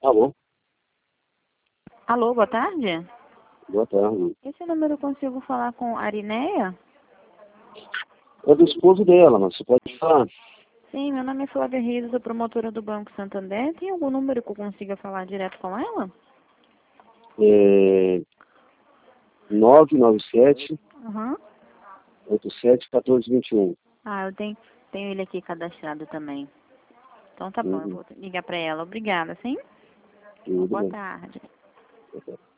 Alô? Alô, boa tarde. Boa tarde. Esse número eu consigo falar com a Arineia? É do esposo dela, mas você pode falar. Sim, meu nome é Flávia Reis, sou promotora do Banco Santander. Tem algum número que eu consiga falar direto com ela? É 997 Uhum. 87 1421. Ah, eu tenho ele aqui cadastrado também. Então tá bom, eu Uhum. vou ligar pra ela. Obrigada, sim? Tudo Boa bem. tarde. Boa tarde.